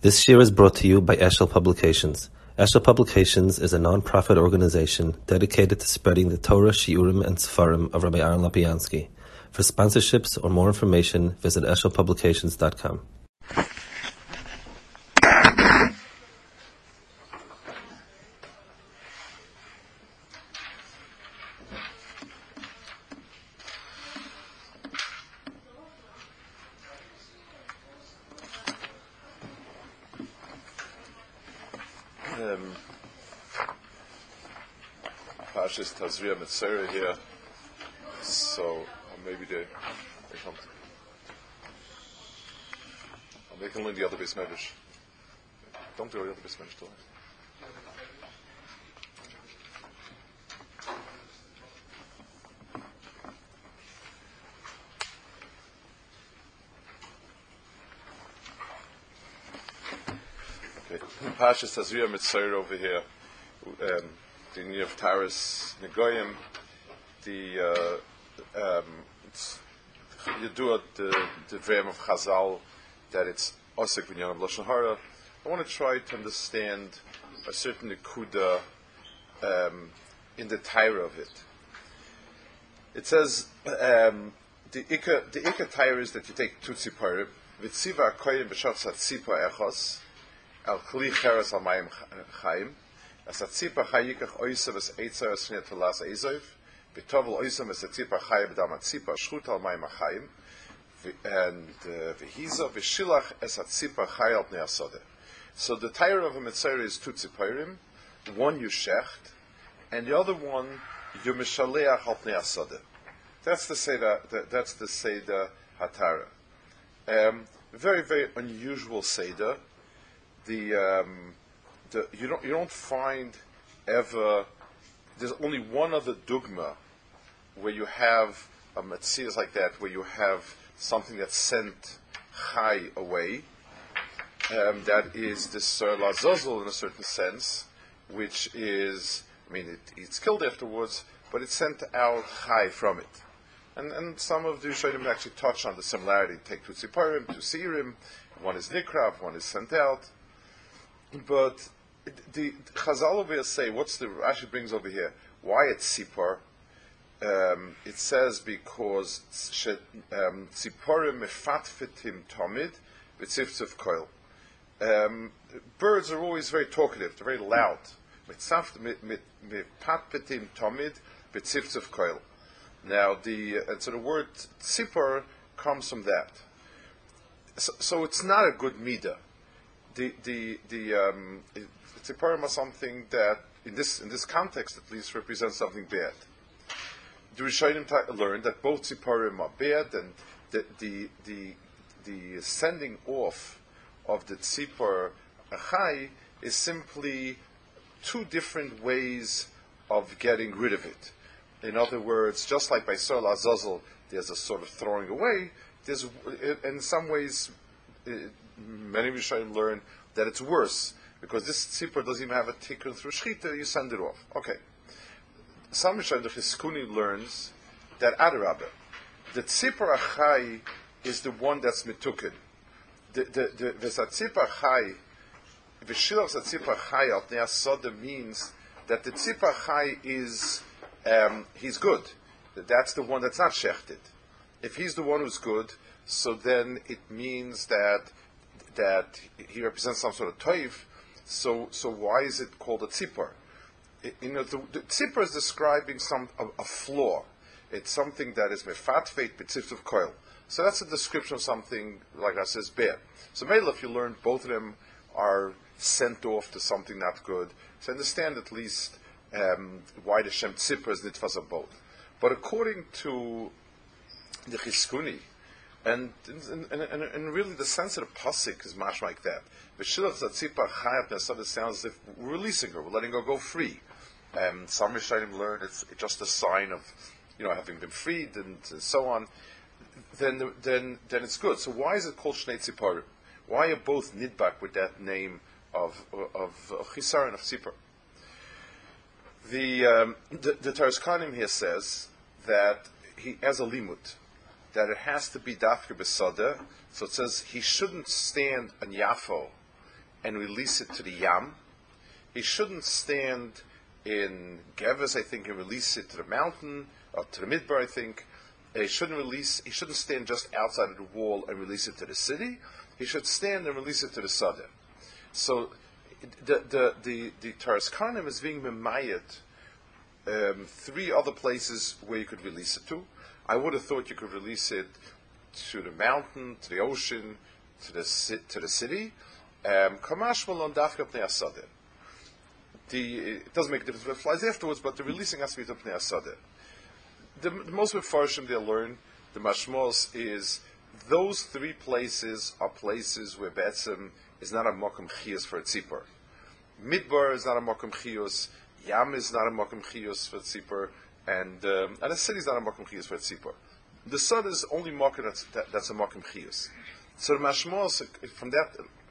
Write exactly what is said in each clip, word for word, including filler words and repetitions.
This year is brought to you by Eshel Publications. Eshel Publications is a non-profit organization dedicated to spreading the Torah, Shiurim, and Sefarim of Rabbi Aaron Lapiansky. For sponsorships or more information, visit eshel publications dot com. Um, Pashas Tazria Metzora here, so or maybe they, they come. I'm making learn the other base medrash. Don't do the other base medrash till Pashas Tazria Metzora over here, um, the New of Taras Negoyim, the uh, um, you do it the the Vrem of Chazal that it's Osek Binyan of Lashon Hara. I want to try to understand a certain nekuda um, in the Torah of it. It says um, the Ika the Ika Torah is that you take two tziparim, v'tziva akoyim b'shat tzipah echos. Al kli cheres al mayim chayim, as a tzipa chayikach oisav es eitzer es fnei telas eizov, v'tovel oisav es a tzipa chayim b'dam a tzipa shchut al mayim chayim, and v'hiza v'shilach es a tzipa chay al pnei asodeh. So the Torah of a Metzora is two tziparim, one you shecht, and the other one you mishaleach al pnei asodeh. That's the Seder, that's the Seder Hatara. Um, very, very unusual Seder. The, um, the you don't you don't find ever. There's only one other dogma where you have a metzias like that, where you have something that's sent chai away. Um, that is the Ser Lazazel in a certain sense, which is, I mean, it, it's killed afterwards, but it's sent out chai from it. And and some of the Rishonim actually touch on the similarity. Take two tziparim, two siirim, one is nikrav, one is sent out. But the, the Chazal over here say, what's the Rashi brings over here? Why it's tzipor? Um, it says because tzipporim mefatfitim tomid v'tziftzif koil. Um, birds are always very talkative; they're very loud. Mefatfitim tomid v'tziftzif koil. Now, the uh, so the word tzipor comes from that. So, so it's not a good midah. The the the um, tziparim are something that in this in this context at least represents something bad. The Rishonim learned that both tziparim are bad, and the the the, the sending off of the tzipor achai is simply two different ways of getting rid of it. In other words, just like by Ser Lazazel, there's a sort of throwing away. There's in some ways. It, Many Rishonim learn that it's worse because this tzipor doesn't even have a tikkun through shchita. You send it off. Okay. Some Rishonim, the Chizkuni learns that adarabah, the tzipor achai is the one that's mitukin. The the the tzipor achai, the shilach tzipor achai al pnei asodeh means that the tzipor achai is um, he's good. That's the one that's not shechted. If he's the one who's good, so then it means that. that he represents some sort of toiv, so so why is it called a tzipor? It, you know, the, the tzipor is describing some a, a flaw. It's something that is mefatfeit b'tziftzuf koil. So that's a description of something like I says bad. So maybe if you learn both of them are sent off to something not good, so understand at least um, why the shem tzipor is nitfas of both. But according to the Chizkuni, And and, and and really, the sense of the pasuk is much like that. V'shilach tzipor chayat nesada sounds as if we're releasing her, we're letting her go free. Um, some Rishonim learn it's just a sign of, you know, having been freed and so on. Then then then it's good. So why is it called Shnei Tziparim? Why are both nidbak with that name of of, of chisar and of tzipor? The um, the, the Taras Kanim here says that he has a limut, that it has to be dafke besada. So it says he shouldn't stand on Yafo and release it to the Yam. He shouldn't stand in Geves, I think, and release it to the mountain, or to the Midbar, I think. He shouldn't release. He shouldn't stand just outside of the wall and release it to the city. He should stand and release it to the Sadeh. So the the the, the Taras Karnim is being memayet um, three other places where you could release it to. I would have thought you could release it to the mountain, to the ocean, to the to the city. Kamash malon dafka pnei Sadeh. The it doesn't make a difference if it flies afterwards, but the releasing has to be to pnei Sadeh. The, the most Mefarshim they learn, the Mashmos, is those three places are places where Betzim is not a Mokum Chiyus for a Tzipor. Midbar is not a Mokum Chiyus, Yam is not a Mokum Chiyus for a Tzipor, and, um, and the city is not a Mokum Chiyus for a Tzipor. The Sod is only Mokum that's, that, that's a Mokum Chiyus. So the Mashmos, from that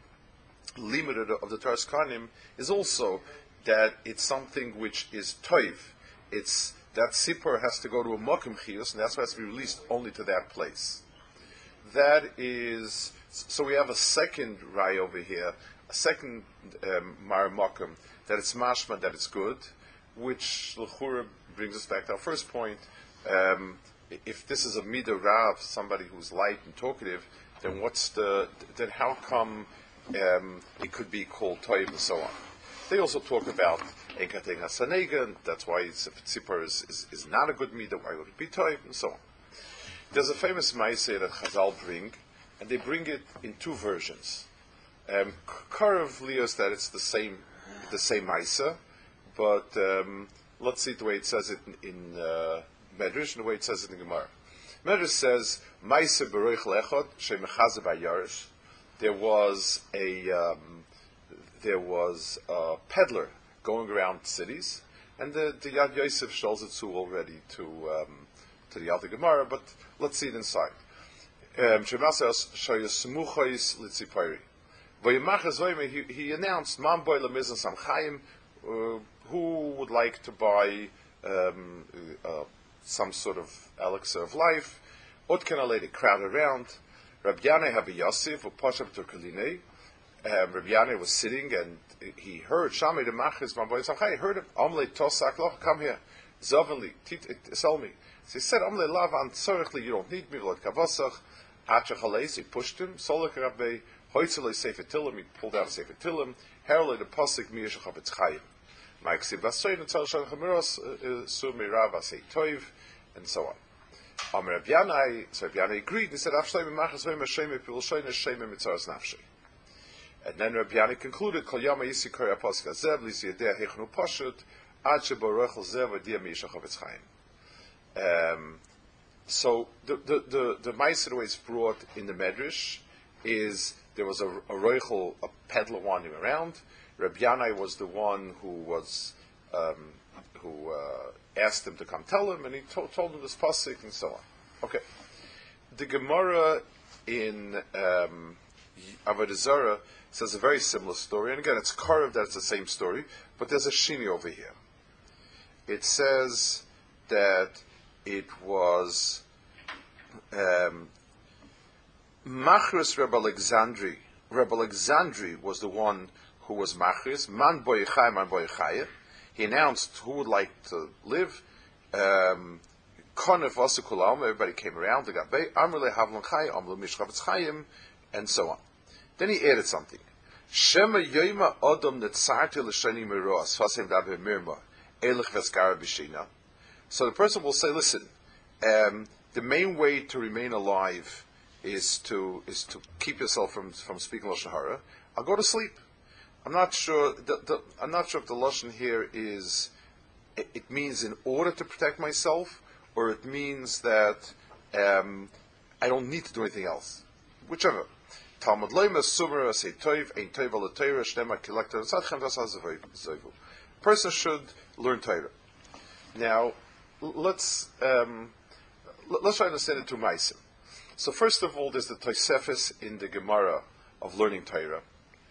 limit of the Taras Karnim, is also that it's something which is Toiv. It's that Sipur has to go to a Mokum Chiyus, and that's why it has to be released only to that place. That is, so we have a second Rai over here, a second um, Mar Mokum, that it's mashma, that it's good, which L'chura brings us back to our first point. Um, if this is a Midah Rav, somebody who's light and talkative, then what's the, then how come um, it could be called Toiv and so on? They also talk about Enkateng HaSanegan, that's why it's, if Tzipor is, is, is not a good Midah, why would it be Toiv, and so on. There's a famous Maaseh that Chazal bring, and they bring it in two versions. Um, Karev Lios that it's the same, the same Maaseh, but um, let's see the way it says it in, in uh, Medrash and the way it says it in Gemara. Medrash says Maaseh Beroich Lechod Shemechaze Bayarish. There was a um, there was a peddler going around cities, and the, the Yad Yosef shows it to already to um, to the other Gemara, but let's see it inside. Um, he, he announced, Man boy lemizan samchayim, who would like to buy um, uh, some sort of elixir of life? Otken alei, crowd around. Rabbi Yanai Habi Yosef, Upashab Turkalinei. Rabbi Yanai was sitting and he heard Shamei the Machis, Man boy samchayim. He heard him. Amle tosak loch, come here. Zovanli, sell me. So he said, Amle lav an tzorechli, you don't need me. V'lot kavosach. Atcha chaleis, he pushed him. Solek Rabbi Hoitzele Sefer Tilim, he pulled out a Sefer Tilim. Herle the pasuk miyashach havetz chayim. Ma'aksiv basoyin and tzal shan chamiros su mirav asei toiv, and so on. Am Rabbi Yanai, so Rabbi Yanai agreed. He said, Afshlei mimachas v'im Hashem epiloshoyin Hashem emitzaras nafshei. And then Rabbi Yanai concluded, Kol yama yisi kori apasuk hazev lisi yedei hechnu pashut ad shebo rochel zev adia miyashach havetz chayim. Um, so the the the, the Ma'aser the way it's brought in the Medrash is there was a, a roichel, a peddler wandering around. Rabbi Yanai was the one who was um, who uh, asked him to come tell him, and he to- told him this pasuk and so on. Okay, the Gemara in um, Avodah Zarah says a very similar story, and again it's carved that it's the same story, but there's a shini over here. It says that it was um, Machris Reb Alexandri. Reb Alexandri was the one who was Machris. Man boy chai, man boy chai. He announced who would like to live. Um, Konef Vasikulam, everybody came around. They got Bay, Amrle Havlon Chai, Amrle Mishchavetz Chayim, and so on. Then he added something. Shema Yoima Odom Netzarti L'Shani Meroas, Fasim Dabe Mirma, Elich Veskara Bishina. So the person will say, listen, um, the main way to remain alive is to is to keep yourself from from speaking lashon hara. I'll go to sleep. I'm not sure. The, the, I'm not sure if the lashon here is. It, it means in order to protect myself, or it means that um, I don't need to do anything else. Whichever. Talmud leima sumer say toiv ein toiv al Torah shnema kilekta tzadchem das. Person should learn Torah. Now, let's um, let's try to understand it to Ma'aser. So first of all, there's the Tosefes in the Gemara of learning Torah,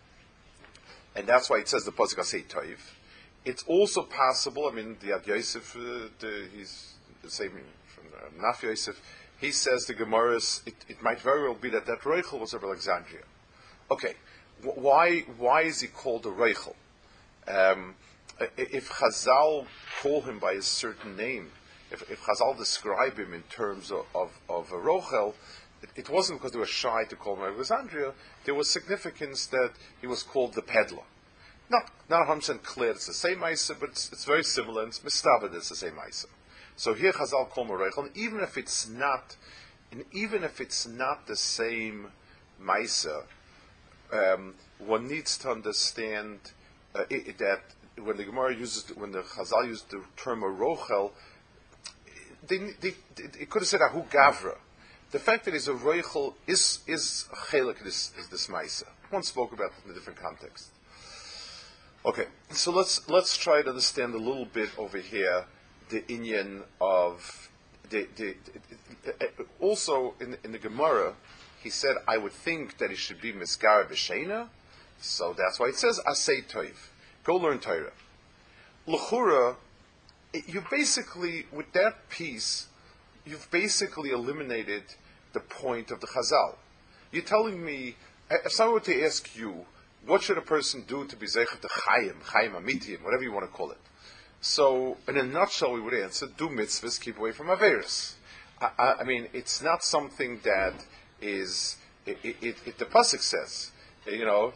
and that's why it says the pasuk asay toiv. It's also possible. I mean, the Yad Yosef, uh, the, he's the same from uh, Naf Yosef. He says the Gemara is. It, it might very well be that that Reichel was of Alexandria. Okay, why why is he called a Reichel? Um, if Chazal call him by a certain name, if, if Chazal describe him in terms of, of, of a Rochel, it, it wasn't because they were shy to call him Alexandria. There was significance that he was called the peddler. Not not one hundred percent clear it's the same Maisa, but it's, it's very similar, and it's mistabed it's the same Maisa. So here Chazal call him a Reichel, and even if it's not, and even if it's not the same Maisa, um, one needs to understand uh, it, that when the Gemara uses, when the Chazal used the term a Rochel, they, they, they, it could have said Ahu Gavra. The fact that he's a Reichel is is chelik this is this Maisa. One spoke about it in a different context. Okay, so let's let's try to understand a little bit over here the inyan of the, the, the, the also in in the Gemara. He said, I would think that it should be Miskara B'Sheina, so that's why it says Asay Toiv. Go learn Torah. L'chura, you basically, with that piece, you've basically eliminated the point of the Chazal. You're telling me, if someone were to ask you, what should a person do to be Zeicher to Chayim, Chayim Amitiyim, whatever you want to call it? So, in a nutshell, we would answer, do mitzvahs, keep away from Averis. I, I, I mean, it's not something that is, it, it, it, the pasuk says, you know,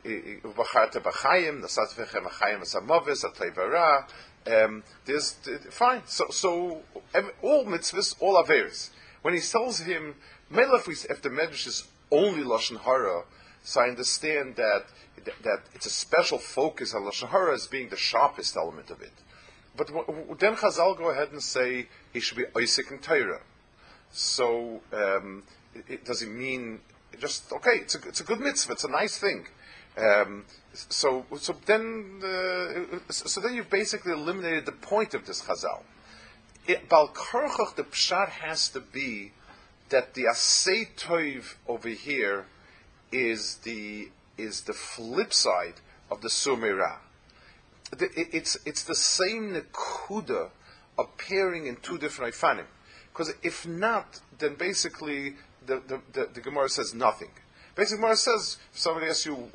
um, there's fine. So, so all mitzvahs, all averis. When he tells him, if, we, if the medrash is only lashon hara, so I understand that that it's a special focus on lashon hara as being the sharpest element of it. But then Chazal go ahead and say he should be oisik in Torah. So. Um, It, does it mean just okay? It's a it's a good mitzvah. It's a nice thing. Um, so so then uh, so then you've basically eliminated the point of this Chazal. Bal Karchach, the pshat has to be that the Asay Toiv over here is the is the flip side of the Sumera. It, it's it's the same nekuda appearing in two different ifanim. Because if not, then basically The, the, the, the Gemara says nothing. Basically, Gemara says, if somebody asks you,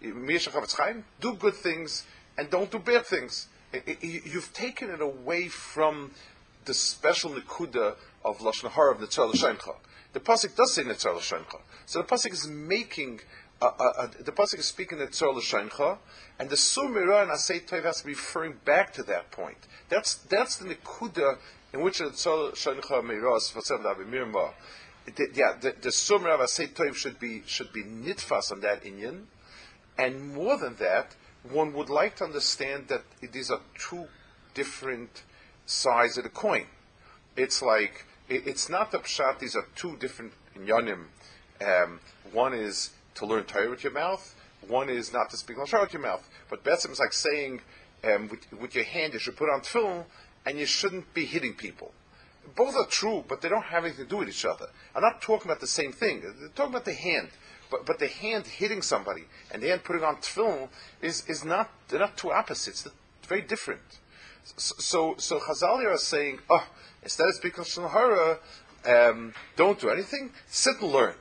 do good things and don't do bad things. It, it, you've taken it away from the special nekuda of Lashon Hara of Netzar L'Shencha. The pasuk does say Netzar L'Shencha. So the pasuk is making, uh, uh, uh, the pasuk is speaking Netzar L'Shencha, and the Sur Mirah and Asay Toiv has to be referring back to that point. That's that's the nekuda in which Netzar L'Shencha Miras Vasev Davi Mirma. The, yeah, the, the Sumra of Asay Toiv should be should be nitfas on that inyan, and more than that, one would like to understand that these are two different sides of the coin. It's like it, it's not the pshat; these are two different inyanim. Um, one is to learn Torah with your mouth. One is not to speak lashon with your mouth. But Betzim is like saying um, with, with your hand you should put on tefillin, and you shouldn't be hitting people. Both are true, but they don't have anything to do with each other. I'm not talking about the same thing. They're talking about the hand. But but the hand hitting somebody and the hand putting on tefillin is, is not, they're not two opposites. They're very different. So so, so Chazal are saying, oh, instead of speaking Lashon Hara, um, don't do anything, sit and learn.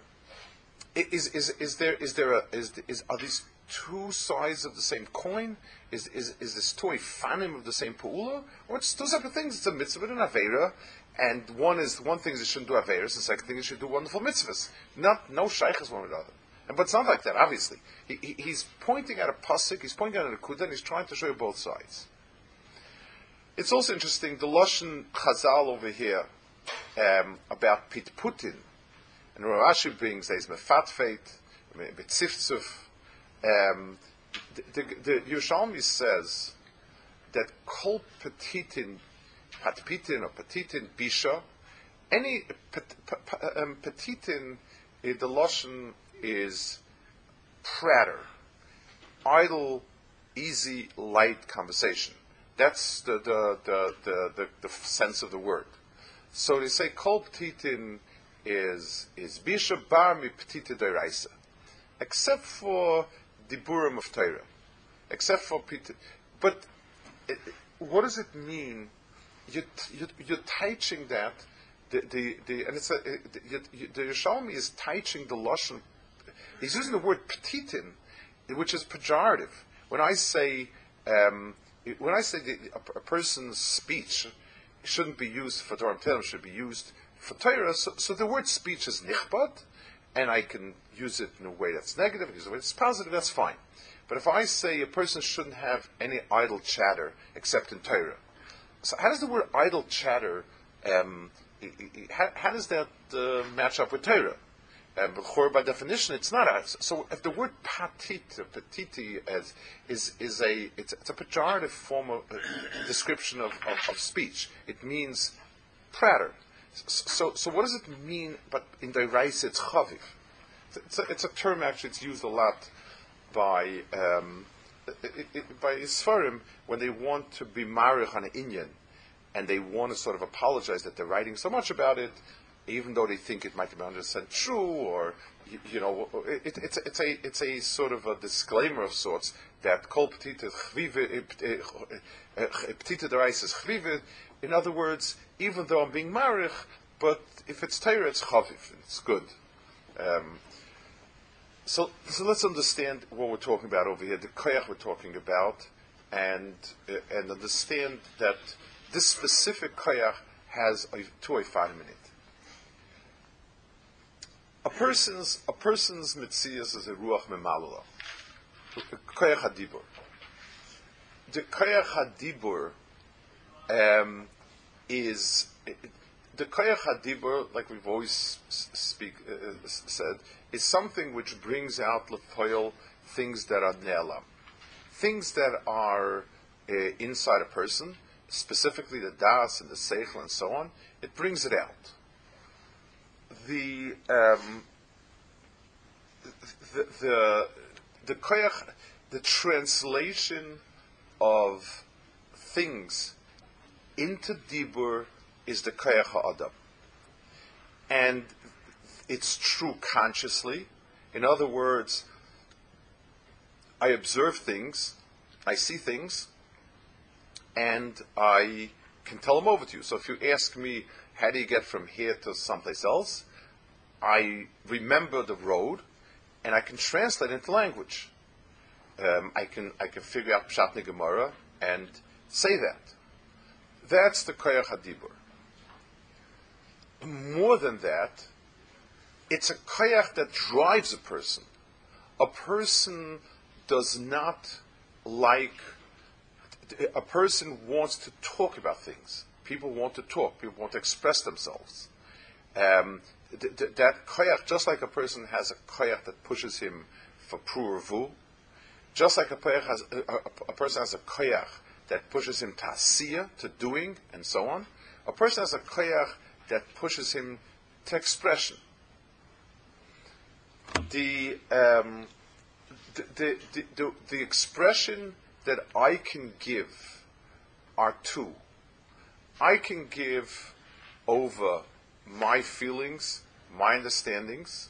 Is is is there is there a is is are these two sides of the same coin? Is is is this two ifanim of the same pu'ula? Or it's two separate things? It's a mitzvah and an aveira. And one is one thing is you shouldn't do averis, the second thing is you should do wonderful mitzvahs. Not no shaykhs one with the other. And but it's not like that. Obviously, he, he, he's pointing at a pasuk, he's pointing at a kuda, and he's trying to show you both sides. It's also interesting the lashon Chazal over here um, about pit putin, and Rashi brings there's mefatfeit, betziftzuf. Um, the, the, the Yerushalmi says that kol petitin. Patpitin or petitin bisha, any pet, um, petitin, uh, the lashon is prater, idle, easy, light conversation. That's the the, the, the, the, the sense of the word. So they say kol petitin is is bisha bar mi petita deraisa, except for diburim of Torah, except for petitin. But it, what does it mean? You, you, you're teaching that the the, the and it's a, you, you, the Yerushalmi is teaching the lashon. He's using the word petitin which is pejorative. When I say um, when I say that a, a person's speech shouldn't be used for Torah Torah, should be used for Torah, so, so the word speech is nichbad, and I can use it in a way that's negative, use it in a way that's positive, that's fine. But if I say a person shouldn't have any idle chatter except in Torah, so how does the word idle chatter, um, how, how does that uh, match up with Torah? Um, by definition, it's not. A, so if the word patit, patiti, as is is a it's, it's a pejorative form of uh, description of, of, of speech. It means prater. So so what does it mean? But in the Reis, it's chaviv. It's a, it's a term actually. It's used a lot by um, it, it, by Sfarim when they want to be marich on an inyan, and they want to sort of apologize that they're writing so much about it, even though they think it might be one hundred percent true, or you, you know, it, it's it's a it's a sort of a disclaimer of sorts that kol petite chvive petite derais is chvive. In other words, even though I'm being marich, but if it's Torah, it's chaviv, it's good. Um, so so let's understand what we're talking about over here, the koyach we're talking about, and uh, and understand that this specific koyach has a two efanim in it. A person's a person's mitzias is a ruach memalula, koyach hadibur. The koyach hadibur um, is it, the koyach hadibur, like we've always speak uh, said, is something which brings out lefoil things that are ne'elam, things that are uh, inside a person, specifically the das and the seichel and so on. It brings it out. The um, the the the koyach, the translation of things into dibur is the koyach ha'adam, and it's true consciously. In other words, I observe things, I see things, and I can tell them over to you. So if you ask me, how do you get from here to someplace else? I remember the road, and I can translate it into language. Um, I can I can figure out Pshat Gemara and say that. That's the koyach hadibur. More than that, it's a koyach that drives a person. A person does not like. A person wants to talk about things. People want to talk. People want to express themselves. Um, th- th- that koyach, just like a person has a koyach that pushes him for pru'urvu, just like a, has, a, a, a person has a koyach that pushes him to asiyah, to doing, and so on, a person has a koyach that pushes him to expression. The, um, the, the, the, the, the expression that I can give are two. I can give over my feelings, my understandings,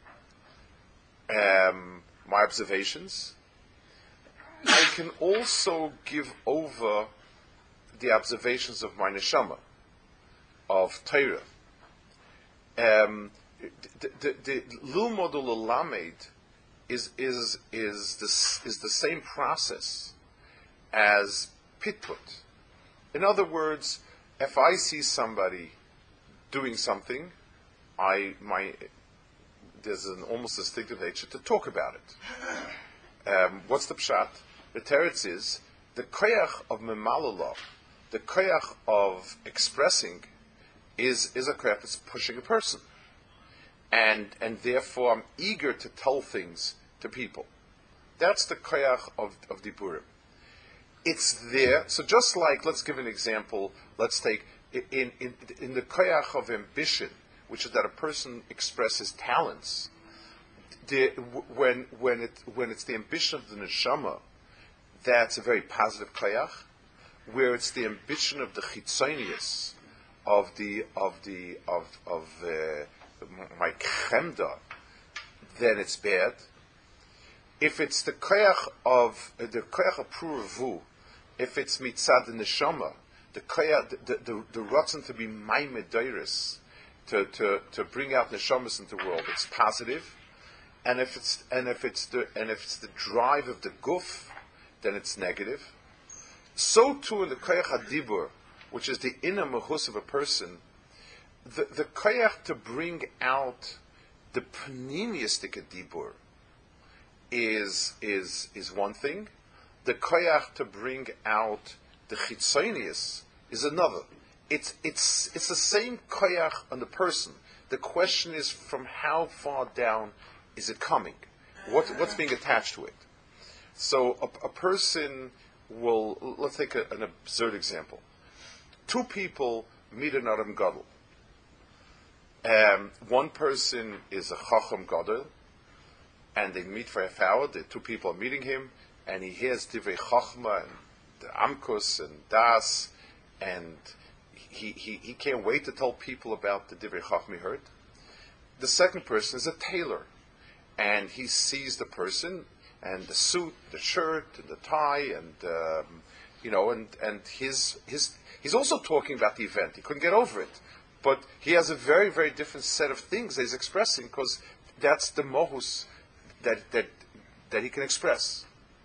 um, my observations. I can also give over the observations of my neshama, of Torah. Um, the, the, the Lilmod Ulalamed is is is the is the same process as pitput. In other words, if I see somebody doing something, I my there's an almost instinctive nature to talk about it. Um, what's the pshat? The teretz is the koyach of memalala, the koyach of expressing, is is a koyach that's pushing a person, and and therefore I'm eager to tell things to people. That's the koyach of of diburim. It's there. So just like, let's give an example. Let's take in in in the koyach of ambition, which is that a person expresses talents. The, when when it when it's the ambition of the neshama, that's a very positive koyach. Where it's the ambition of the chitzonius, of the of the of of uh, my chemda, then it's bad. If it's the koyach of uh, the koyach of pru'urvu, if it's mitzad the neshama, the koyach, the the, the, the ratzon to be maimed deiris, to to to bring out neshamas into the world, it's positive. and if it's and if it's the and if it's the drive of the guf, then it's negative. So too in the koyach hadibur, which is the inner mechus of a person, the the koyach to bring out the pneumistic dibur is is is one thing. The koyach to bring out the chitzonius is another. It's it's it's the same koyach on the person. The question is from how far down is it coming? What what's being attached to it? So a, a person will, let's take a, an absurd example. Two people meet an Adam Gadol. Um, one person is a Chacham Gadol, and they meet for a half hour. The two people are meeting him, and he hears Divrei Chachma and the Amkus and Das, and he, he, he can't wait to tell people about the Divrei Chachma he heard. The second person is a tailor, and he sees the person and the suit, the shirt, and the tie, and um, you know, and and his his he's also talking about the event. He couldn't get over it, but he has a very very different set of things that he's expressing because that's the mohus that that that he can express.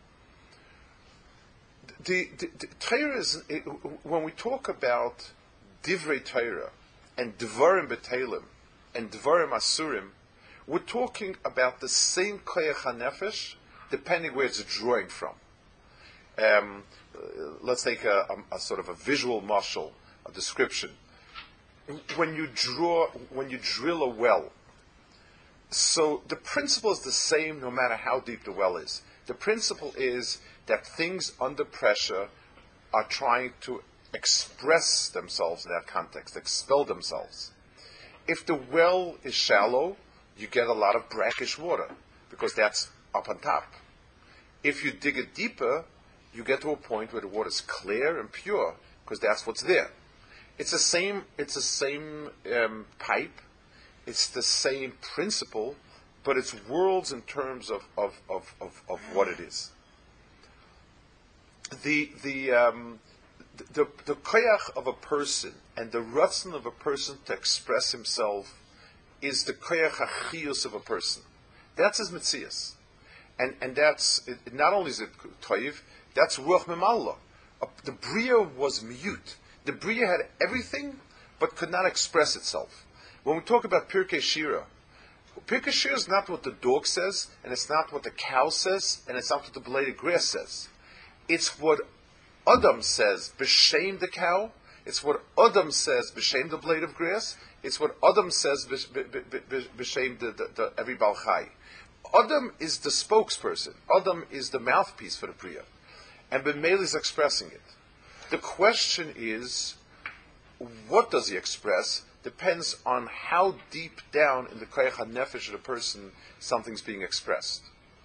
The, the, the Torah is it, when we talk about divrei Torah and dvarim betelim and dvarim asurim, we're talking about the same koyach hanefesh, depending where it's drawing from. Um, let's take a, a, a sort of a visual marshal, a description. When you draw, when you drill a well, so the principle is the same no matter how deep the well is. The principle is that things under pressure are trying to express themselves in that context, expel themselves. If the well is shallow, you get a lot of brackish water because that's up on top. If you dig it deeper, you get to a point where the water is clear and pure because that's what's there. It's the same. It's the same um, pipe. It's the same principle, but it's worlds in terms of of, of, of, of what it is. The the um, the the koyach of a person and the ratzon of a person to express himself is the koyach hachiyus of a person. That's his metzias. And and that's it, not only is it toiv, that's ruach memallah. The bria was mute. The bria had everything, but could not express itself. When we talk about Pirkei Shira, Pirkei Shira is not what the dog says, and it's not what the cow says, and it's not what the blade of grass says. It's what Adam says b'shem the cow. It's what Adam says b'shem the blade of grass. It's what Adam says b'shem the, the, the every Baal Chai. Adam is the spokesperson. Adam is the mouthpiece for the Bria. And B'meil is expressing it. The question is, what does he express? Depends on how deep down in the Koyach HaNefesh of the person something's being expressed.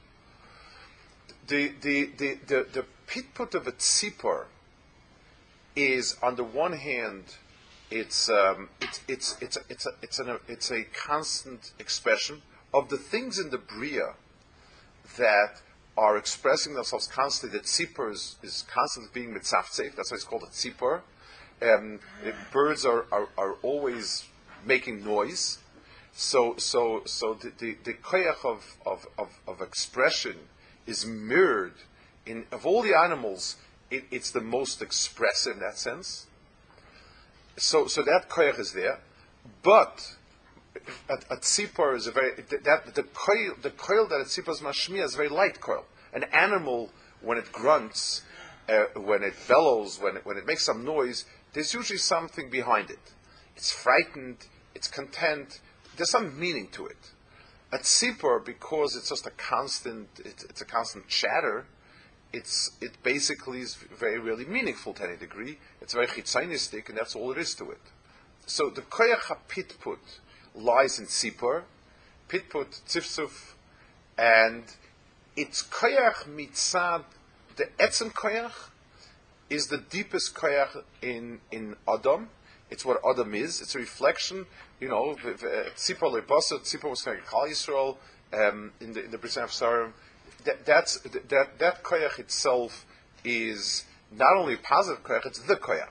The the the the, the pitput of a tzipor is, on the one hand, it's um, it's it's it's a, it's a, it's an, it's a constant expression of the things in the Bria that are expressing themselves constantly. The tzipor is, is constantly being mitzaftzef. That's why it's called a tzipor. Um, it, birds are, are, are always making noise. So so so the the, the koyach of, of, of, of expression is mirrored in, of all the animals, it, it's the most expressive in that sense. So so that koyach is there, but a, a tzipor is a very that the coil the coil that a tzipor is mashmiya is a very light coil. An animal, when it grunts, uh, when it bellows, when it, when it makes some noise, there's usually something behind it. It's frightened. It's content. There's some meaning to it. A tzipor, because it's just a constant, it's, it's a constant chatter. It's it basically is very really meaningful to any degree. It's very chitzainistic, and that's all it is to it. So the koyach hapitput lies in tzipor, pitput tzifzuf, and it's koyach mitzad. The etzem koyach is the deepest koyach in in Adam. It's what Adam is. It's a reflection. You know, tzipor lebasa, tzipor was kind of Kal Yisrael um, in the in the Bris Sarim. That that's that that koyach itself is not only a positive koyach; it's the koyach.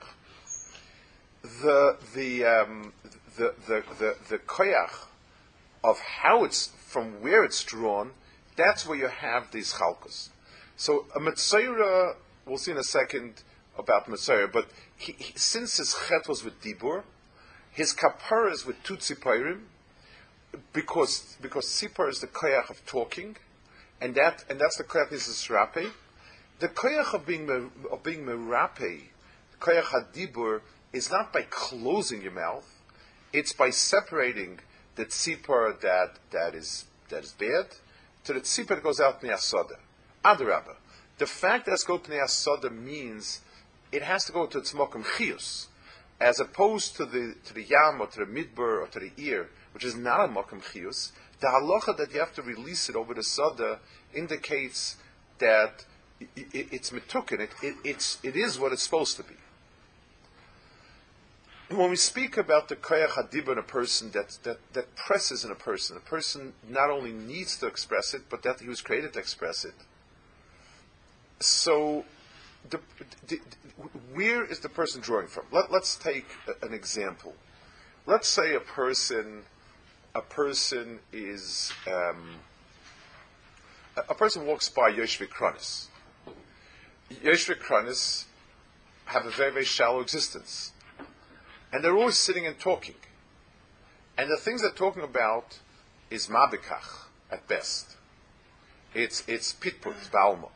The the um, the the the the koyach of how it's from where it's drawn, that's where you have these chalkus. So a Metzora, we'll see in a second about Metzora, but he, he, since his chet was with Dibur, his kapara is with two tziparim, because because tzipar is the koyach of talking, and that and that's the koyach is srape. The koyach of being me, of being merape, the koyach hadibur, is not by closing your mouth; it's by separating the tzipar that that is that is bad to the tzipar that goes out ne'asoda. Adarabba, the fact that it's go to ne'asoda means it has to go to its mokum chiyus, as opposed to the to the yam or to the midbar or to the ear, which is not a mokum chiyus. The halacha that you have to release it over the soda indicates that it, it, it's mitukin. It, it, it's it is what it's supposed to be. When we speak about the koyach hadibur in a person that, that that presses in a person, a person not only needs to express it, but that he was created to express it. So, the, the, where is the person drawing from? Let, let's take a, an example. Let's say a person, a person is um, a, a person walks by Yoshvei Kronis. Yoshvei Kronis have a very very shallow existence. And they're always sitting and talking. And the things they're talking about is mabikach, at best. It's it's pitput, it's balma.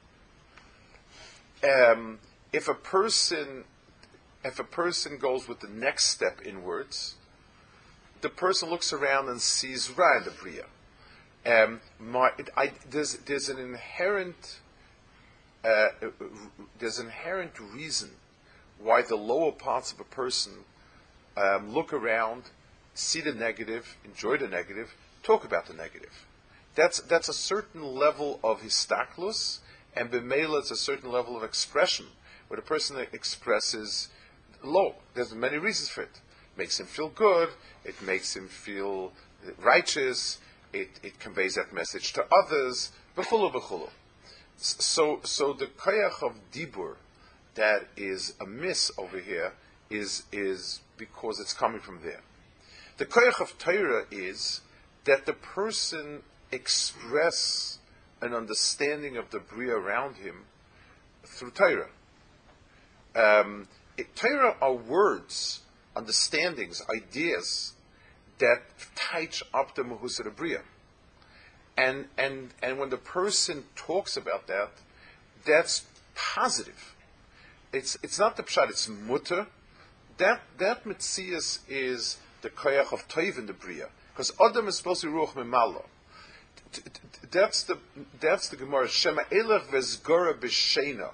Um, if a person if a person goes with the next step inwards, the person looks around and sees Ra in the Bria. Um, my, it, I, there's there's an inherent uh, there's an inherent reason why the lower parts of a person um, look around, see the negative, enjoy the negative, talk about the negative. That's that's a certain level of histaklus, and b'meila it's a certain level of expression, where the person expresses low. There's many reasons for it. It makes him feel good, it makes him feel righteous, it, it conveys that message to others, v'chulu v'chulu. So, so the koyach of dibur that is amiss over here is is because it's coming from there. The koyach of Torah is that the person express an understanding of the bria around him through Torah. Um, it, Torah are words, understandings, ideas that touch up the mahus of the bria. And and and when the person talks about that, that's positive. It's it's not the pshat, it's mutter. That that mitzias is the koyach of toiv in the bria, because Adam is supposed to be ruach memalo. That's the that's the Gemara. Shema elech vezgora b'sheina.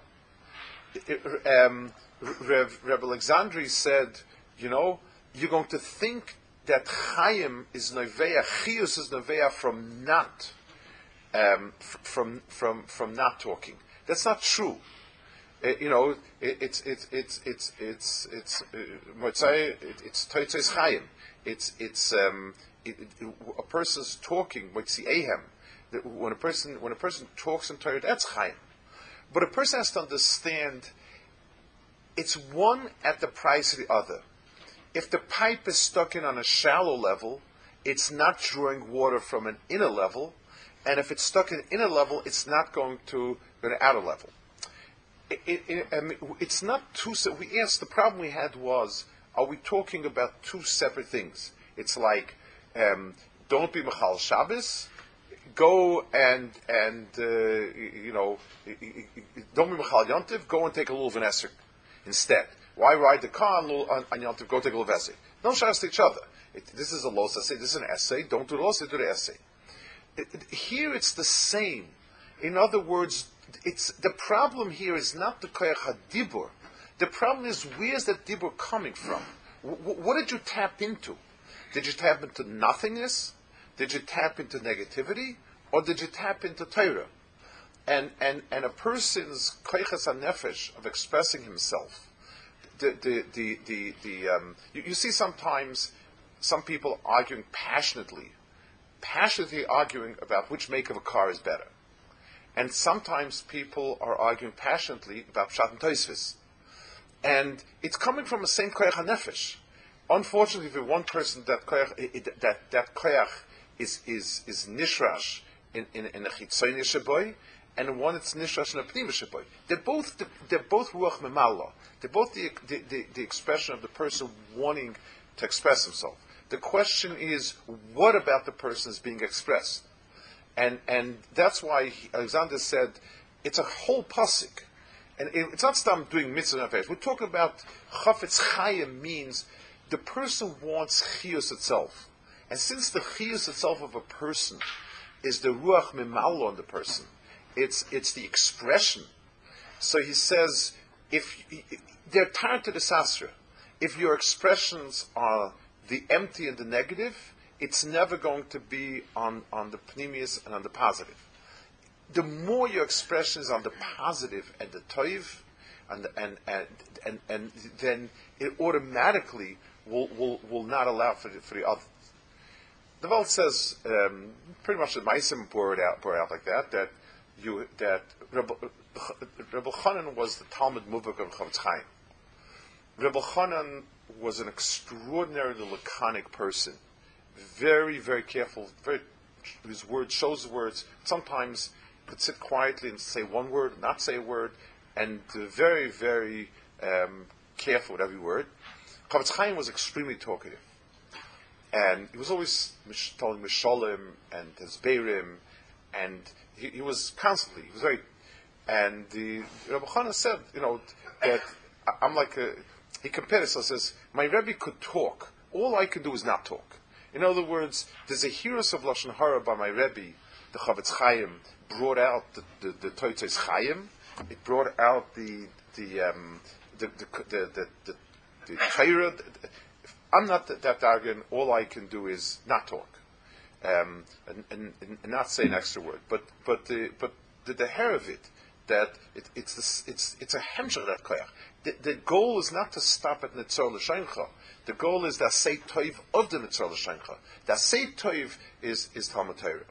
Rev Alexandri said, you know, you're going to think that Chaim is noveya, Chius is noveya from not, um, from from from not talking. That's not true. Uh, you know, it, it's it's it's it's it's it's Motzai. Uh, it, it's Toitzes Chaim. It's it's um, it, it, a person's talking. Motzi Ehem. When a person when a person talks in Torah, that's Chaim. But a person has to understand. It's one at the price of the other. If the pipe is stuck in on a shallow level, it's not drawing water from an inner level, and if it's stuck in an inner level, it's not going to go to outer level. It, it, it, I mean, it's not two. We asked. The problem we had was: are we talking about two separate things? It's like, um, don't be Mechal Shabbos. Go and and uh, you know, don't be Mechal Yontiv. Go and take a little Vanesser instead. Why ride the car on, on, on Yom Tov? Go take a little essay. Don't shout to each other. It, this is a los essay. This is an essay. Don't do the los. Do the essay. It, it, here it's the same. In other words, it's the problem here is not the koyach hadibur. The problem is where's that dibur coming from? W- what did you tap into? Did you tap into nothingness? Did you tap into negativity, or did you tap into Torah? And and and a person's koychas hanefesh of expressing himself. The the the the, the um, you, you see sometimes some people arguing passionately, passionately arguing about which make of a car is better, and sometimes people are arguing passionately about pshat and tosfos, and it's coming from the same koyach hanefesh. Unfortunately, for one person, that koyach it, that that koyach is is is nishrash in in, in a chitzoni shaboy, and one it's nishrash in a pnimi shaboy. They're both the, they're both ruach memala. They're both the, the the the expression of the person wanting to express himself. The question is, what about the person is being expressed? And and that's why he, Alexander said it's a whole pasuk, and it, it's not stam doing mitzvah affairs. We're talking about chafetz chayim means the person wants chiyus itself, and since the chiyus itself of a person is the ruach mimalo on the person, it's it's the expression. So he says, if they're tied to the sasra, if your expressions are the empty and the negative, it's never going to be on, on the pnimius and on the positive. The more your expression is on the positive and the toiv, and and and and, and then it automatically will, will, will not allow for the, for the other. The Welt says um, pretty much that Meisim bore it out, bore it out like that. That you that Rebbe, Rebbe Chanan was the Talmud Muvak of Chavetz Chaim. Rebbe Chanan was an extraordinarily laconic person, very very careful. Very his word shows the words. Sometimes could sit quietly and say one word, not say a word, and uh, very very um, careful with every word. Chavetz Chaim was extremely talkative. And he was always telling Mishalim and Hezberim, and he, he was constantly, he was very, and the Rebbe Chana said, you know, that I'm like a, he compared it, so says, my Rebbe could talk, all I could do is not talk. In other words, there's a heroes of Lashon Hara by my Rebbe, the Chavetz Chaim, brought out the, the, the Toitz Chaim, it brought out the, the, um, the, the, the, the, the, the Torah. I'm not that, that arrogant. All I can do is not talk, um, and, and, and not say an extra word. But but the but the, the hair of it, that it, it's this, it's it's a hemshach that koyach. The, the goal is not to stop at Netzor L'Shaincha. The goal is the Asay Toiv of the Netzor L'Shaincha. The Asay Toiv is is Talmud Torah.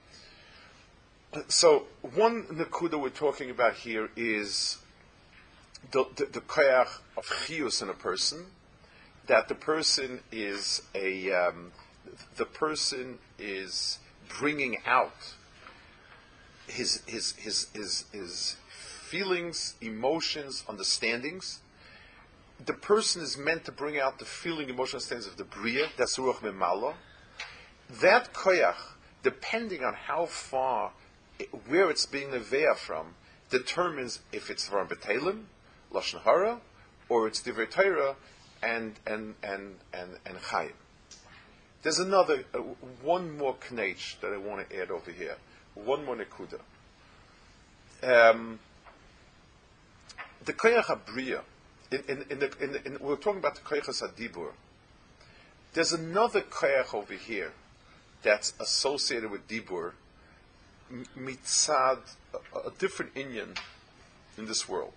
So one nakuda we're talking about here is the the, the koyach of chiyus in a person. That the person is a, um, the person is bringing out his his his his, his feelings, emotions, understandings. The person is meant to bring out the feeling, emotion, understandings of the bria. That's ruach memalo. That koyach, depending on how far, where it's being neveah from, determines if it's from betelim, lashon hara, or it's divrei Torah. And and and and and Chaim. There's another uh, one more knech that I want to add over here. One more nekuda. Um, the koyach habriya. In in in, the, in, the, in we're talking about the koyach hadibur. There's another koyach over here that's associated with dibur, mitzad, a, a different inyan in this world.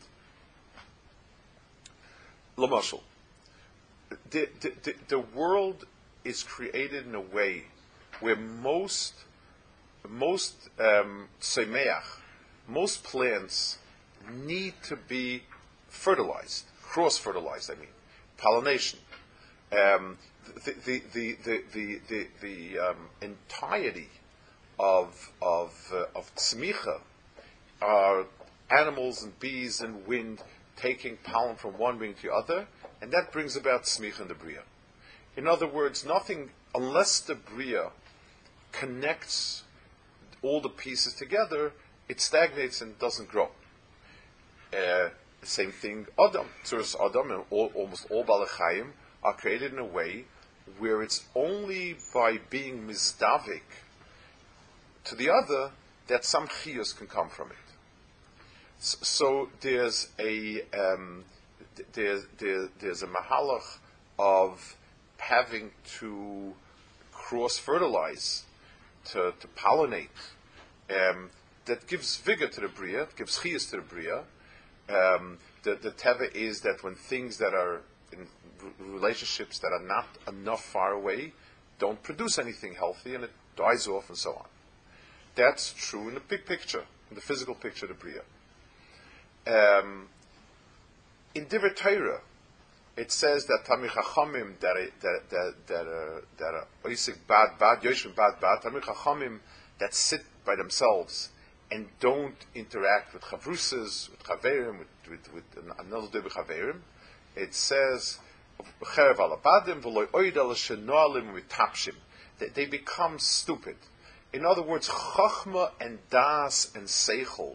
Lamashal. The, the, the, the world is created in a way where most most um, semeach, most plants need to be fertilized, cross-fertilized. I mean, pollination. Um, the the the the the, the, the um, entirety of of uh, of tzmicha are animals and bees and wind taking pollen from one wing to the other. And that brings about smicha in the bria. In other words, nothing, unless the bria connects all the pieces together, it stagnates and doesn't grow. Uh, same thing, Adam. Tzuras Adam and all, almost all Balachayim are created in a way where it's only by being mizdavik to the other that some chiyus can come from it. So, so there's a... Um, There's, there, there's a mahalach of having to cross-fertilize, to, to pollinate, um, that gives vigor to the bria, gives chiyus to the bria. Um, the, the teva is that when things that are in relationships that are not enough far away don't produce anything healthy and it dies off and so on. That's true in the big picture, in the physical picture of the bria. Um, In Divrei Torah, it says that Tamil Chachamim that are, that that that are, that are oisik bad bad yoshim bad bad Tamil Chachamim that sit by themselves and don't interact with chavrusas, with chaverim, with with, with another day with chaverim. It says cherev alabadim v'loy oidel shenoalim mitapshim. They become stupid. In other words, chachma and das and seichel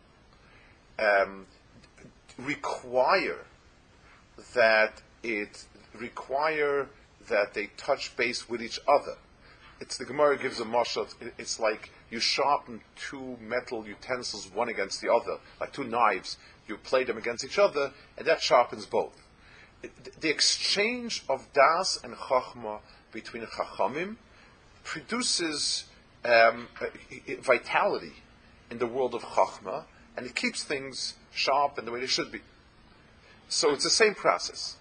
um, require that it require that they touch base with each other. It's the Gemara gives a mashal. It's like you sharpen two metal utensils one against the other, like two knives. You play them against each other, and that sharpens both. It, the exchange of das and chachma between chachamim produces um, vitality in the world of chachma, and it keeps things sharp and the way they should be. So it's the same process.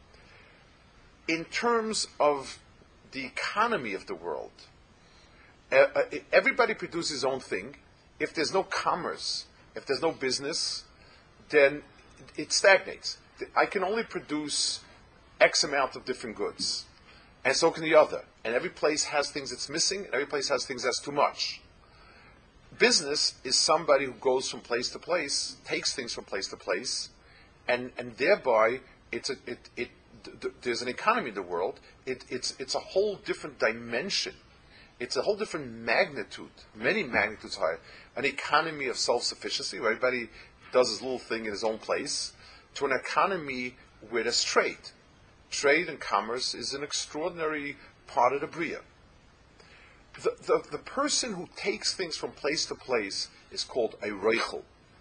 In terms of the economy of the world, uh, uh, everybody produces his own thing. If there's no commerce, if there's no business, then it stagnates. I can only produce X amount of different goods, and so can the other. And every place has things that's missing, and every place has things that's too much. Business is somebody who goes from place to place, takes things from place to place, and, and thereby it's a, it, it, th- there's an economy in the world. It, it's, it's a whole different dimension. It's a whole different magnitude, many magnitudes higher. An economy of self-sufficiency, where everybody does his little thing in his own place, to an economy where there's trade. Trade and commerce is an extraordinary part of the Bria. The, the, the person who takes things from place to place is called a reichel.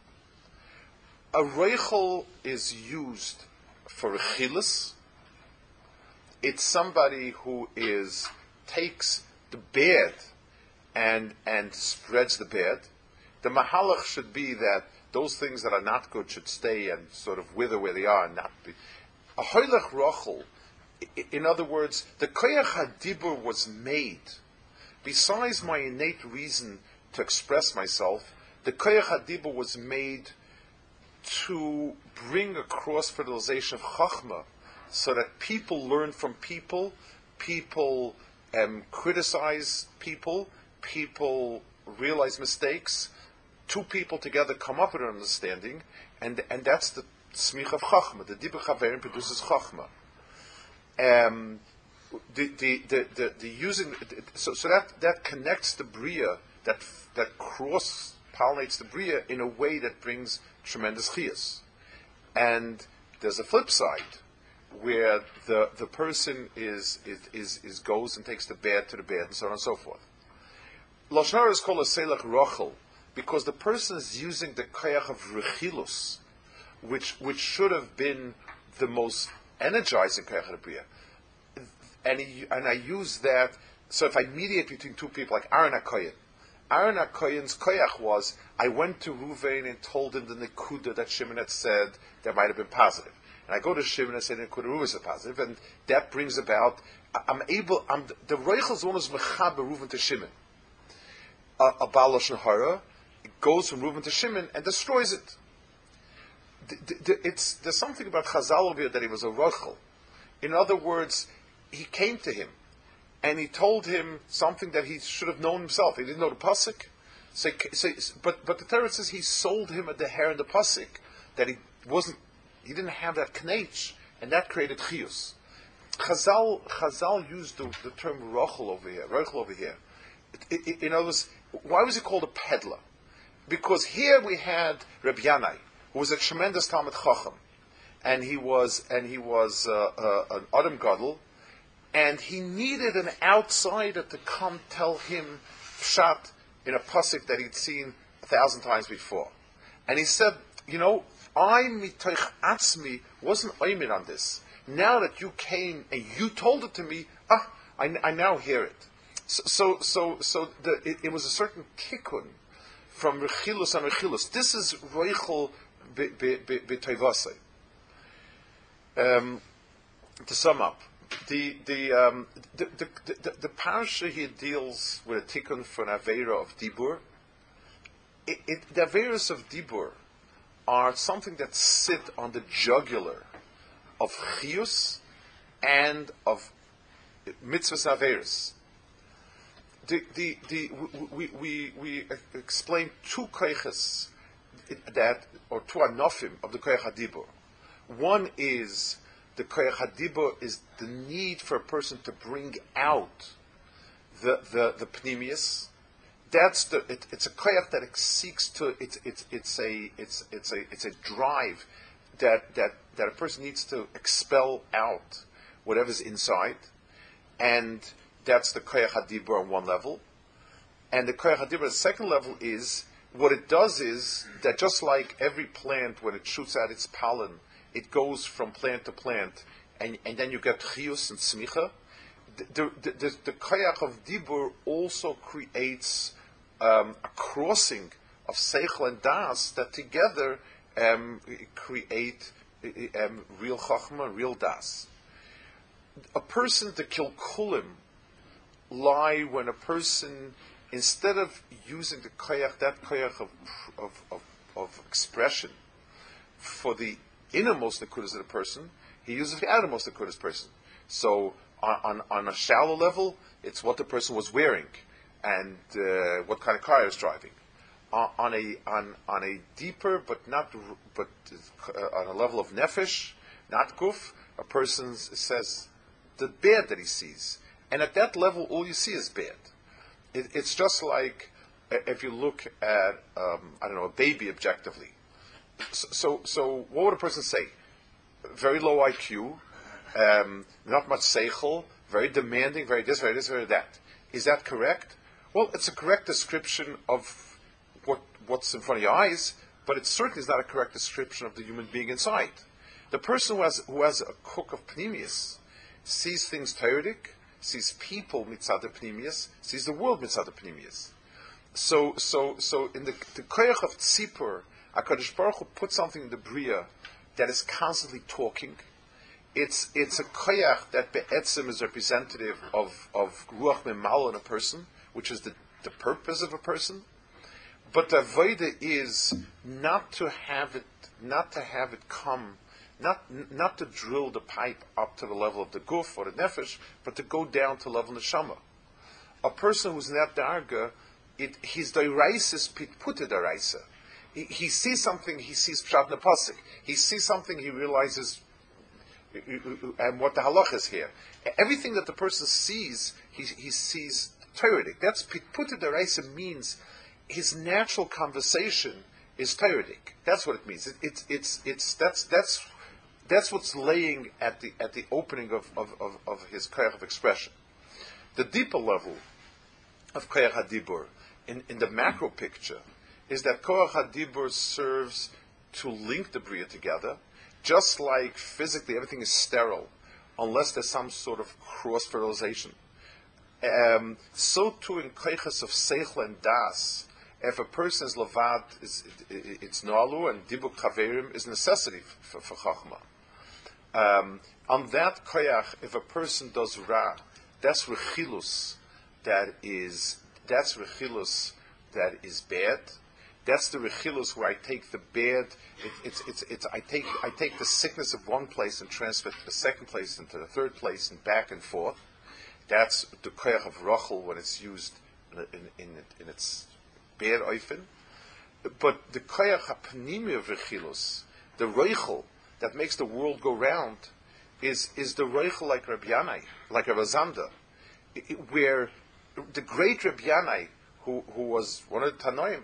A reichel is used for rechilas. It's somebody who is takes the bad and and spreads the bad. The mahalach should be that those things that are not good should stay and sort of wither where they are and not be. A hoylech rochel, in other words, the koyach hadibur was made. Besides my innate reason to express myself, the koyach hadibur was made to bring across fertilization of chachma, so that people learn from people, people um, criticize people, people realize mistakes. Two people together come up with an understanding, and and that's the smich of chachma. The dibur chaverim produces chachma. Um, the, the, the, the, the using so so that, that connects the bria, that that cross pollinates the bria in a way that brings tremendous chiyas. And there's a flip side where the the person is is is, is goes and takes the bad to the bad and so on and so forth. Lashon Hara is called a selach rochel, because the person is using the koyach of rechilus, which which should have been the most energizing koyach of the bria, and he, and I use that. So if I mediate between two people, like Aaron HaKoyen, Aaron HaKoyen's koyach was, I went to Ruvain and told him the nekuda that Shimon had said that might have been positive, and I go to Shimon and say the nekuda Ruvain is positive, and that brings about. I'm able. I'm the Reichel Zon is mechaber Ruvain to Shimon. A, a Baal Lashon Hara goes from Reuven to Shimon and destroys it. The, the, the, it's, there's something about Chazal over here that he was a rochel. In other words, he came to him and he told him something that he should have known himself. He didn't know the pasuk. So, so, but but the Torah says he sold him at the hair in the pasuk, that he wasn't, he didn't have that knech, and that created chiyus. Chazal Chazal used the, the term rochel over here, rochel over here. It, it, in other words, why was he called a peddler? Because here we had Reb Yanai, who was a tremendous Talmid Chacham, and he was and he was uh, uh, an Adam Gadol, and he needed an outsider to come tell him pshat in a pasuk that he'd seen a thousand times before. And he said, you know, I mitoich atzmi wasn't oimin on this. Now that you came and you told it to me, ah, I, I now hear it. So, so, so, so the, it, it was a certain tikkun from rechilus and rechilus. This is roichel b'toivasei. Um, to sum up, the the, um, the, the, the, the parasha here deals with a tikkun for an aveira of dibur. It, it, the aveiras of dibur are something that sit on the jugular of chiyus and of mitzvahs averis. The, the, the, we, we, we explain two koiches that, or two anofim of the koich hadibur. One is the koich hadibur is the need for a person to bring out the the, the pnimius. That's the it, it's a koich that it seeks to it's it's it's a it's it's a it's a drive that that that a person needs to expel out whatever's inside, and that's the koich hadibur on one level, and the koich hadibur on the second level is what it does is that just like every plant when it shoots out its pollen, it goes from plant to plant, and, and then you get chiyus and smicha. The the, the, the koyach of dibur also creates um, a crossing of seichel and das that together um, create um, real chachma, real das. A person, the kilkulim, lie when a person, instead of using the koyach, that koyach of, of, of, of expression for the innermost nekudas of the person, he uses the outermost nekudas of the person. So on, on, on a shallow level, it's what the person was wearing and uh, what kind of car he was driving. On, on a on, on a deeper but not but uh, on a level of nefesh, not guf, a person says the bad that he sees, and at that level, all you see is bad. It, it's just like uh, if you look at um, I don't know a baby objectively. So, so, so what would a person say? Very low I Q, um, not much seichel, very demanding, very this, very this, very that. Is that correct? Well, it's a correct description of what what's in front of your eyes, but it certainly is not a correct description of the human being inside. The person who has who has a cook of pnimius sees things teoretic, sees people mitzad pnimius, sees the world mitzad pnimius. So, so, so in the the koyach of tzipur, HaKadosh Baruch Hu put something in the Bria that is constantly talking. It's it's a koyach that be'etzim is representative of, of ruach memal in a person, which is the, the purpose of a person. But the avodah is not to have it, not to have it come, not not to drill the pipe up to the level of the guf or the nefesh, but to go down to the level of neshama. A person who's in that darga, it his deraisa pit puta deraisa. He, he sees something, he sees Pshat Nepasik. He sees something, he realizes and what the halach is here. Everything that the person sees, he, he sees Teredik. That's Pitputa Deraisa means his natural conversation is Teredik. That's what it means. It, it's it's it's that's that's that's what's laying at the at the opening of, of, of, of his koyach of expression. The deeper level of koyach hadibur in, in the macro picture is that Koach HaDibur serves to link the Bria together, just like physically everything is sterile, unless there's some sort of cross-fertilization. Um, so too in Koiches of Seichel and Das, if a person is Levad, it's, it's Noalu, and Dibuk Chaverim is necessity for, for Chachma. Um, on that Koyach, if a person does Ra, that's Rechilus, that is, that's Rechilus that is bad. That's the rechilus where I take the bad. It, it's, it's, it's, I take, I take the sickness of one place and transfer it to the second place and to the third place and back and forth. That's the koyach of rachel when it's used in, in, in, in its bad oifen. But the koyach hapnimi of rechilus, the reichel that makes the world go round, is is the reichel like Rabbi Yanai, like Rabbi Zanda, where the great Rabbi Yanai, who who was one of the Tanoim,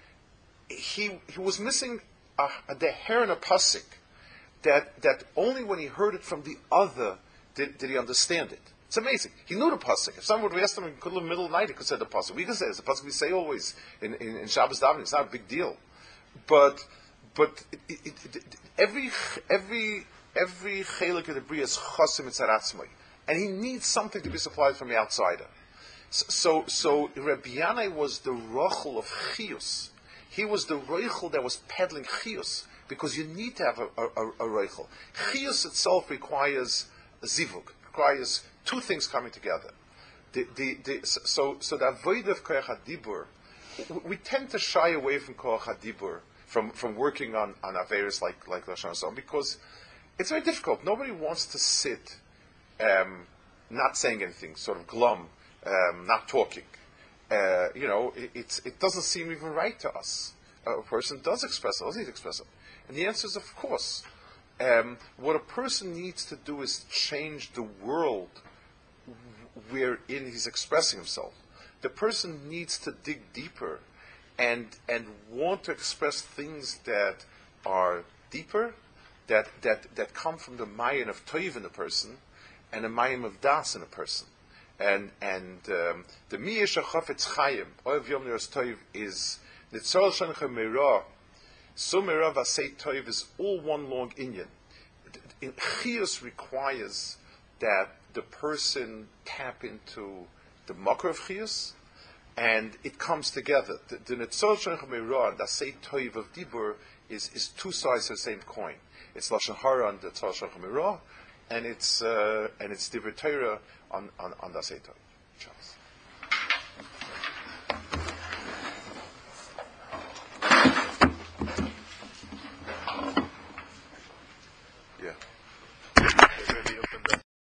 He he was missing a, a, the hair in a pasuk that that only when he heard it from the other did, did he understand it. It's amazing. He knew the pasuk. If someone would ask him, he could live in the middle of the night, he could say the pasuk. We could say it's the pasuk we say always in, in, in Shabbos davening. It's not a big deal, but but it, it, it, it, every every every chelik of the bria is chosim etzaratzmai, and he needs something to be supplied from the outsider. So so, so Rabbi Yanai was the rochel of chiyus. He was the roichel that was peddling chiyus, because you need to have a, a, a roichel. Chiyus itself requires a zivug, requires two things coming together. The, the, the, so, so the avodah of koach hadibur, we tend to shy away from koach hadibur, from, from working on, on averis like like Lashon Hashem, because it's very difficult. Nobody wants to sit, um, not saying anything, sort of glum, um, not talking. Uh, you know, it, it's, it doesn't seem even right to us. A person does express it, doesn't he express it? And the answer is, of course. Um, what a person needs to do is change the world wherein he's expressing himself. The person needs to dig deeper and and want to express things that are deeper, that that, that come from the mayan of toiv in a person and the mayan of das in a person. And and um, the miyesh chafetz chayim oiv yom neros toiv is nitzol shancha meirah. So meirah vasei toiv is all one long inyan. In chiyus requires that the person tap into the makar of chiyus, and it comes together. The nitzol shancha meirah and the say toiv of dibur is is two sides of the same coin. It's lashon hara on the nitzol shancha meirah, and it's uh, and it's dibur Torah on on on the say toiv. Charles. Yeah.